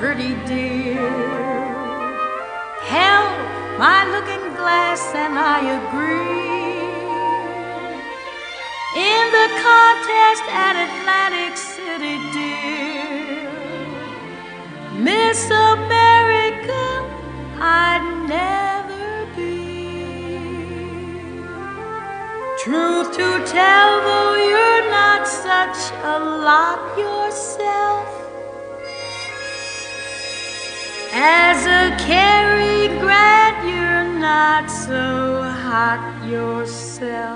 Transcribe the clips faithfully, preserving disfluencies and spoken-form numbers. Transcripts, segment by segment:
pretty dear. Held my looking glass and I agree. In the contest at Atlantic City, dear, Miss America I'd never be. Truth to tell, though you're not such a lot yourself, as a Cary Grant you're not so hot yourself.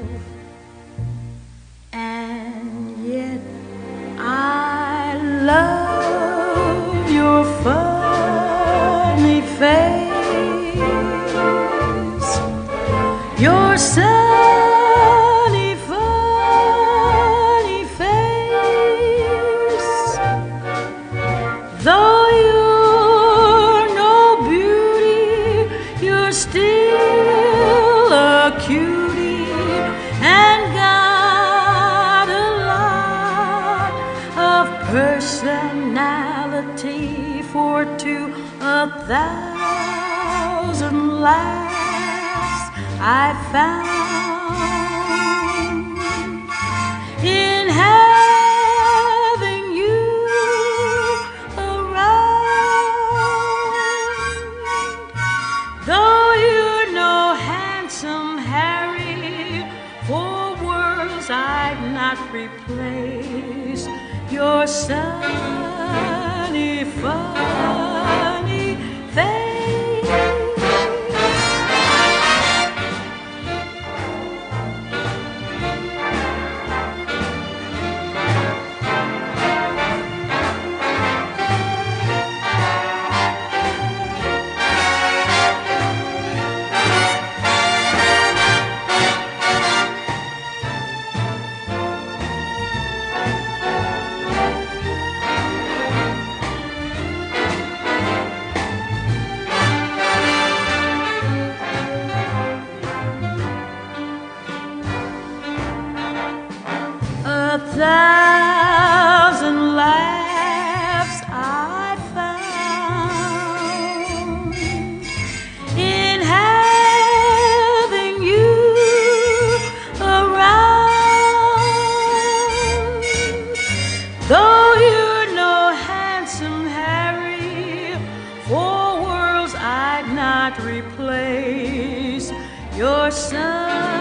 And yet I love your funny face, your sunny funny face. Though you're no beauty, you're still a cutie and got a lot of personality. For to a thousand laughs I found in having you around. Though you're no handsome Harry, for worlds I'd not replace your sunny funny face. A thousand laughs I found in having you around. Though you're no handsome Harry, for worlds I'd not replace your son.